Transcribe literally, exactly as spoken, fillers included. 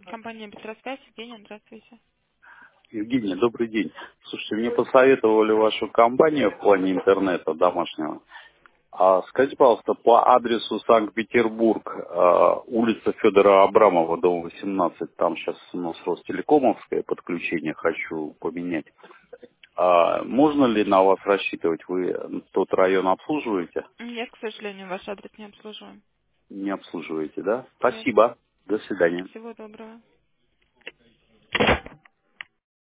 Компания «Быстросвязь». Евгения, здравствуйте. Евгений, добрый день. Слушайте, мне посоветовали вашу компанию в плане интернета домашнего. А скажите, пожалуйста, по адресу Санкт-Петербург, э, улица Федора Абрамова, дом восемнадцать, там сейчас у нас Ростелекомовское подключение, хочу поменять. А можно ли на вас рассчитывать? Вы тот район обслуживаете? Нет, к сожалению, ваш адрес не обслуживаем. Не обслуживаете, да? Нет. Спасибо. До свидания. Всего доброго.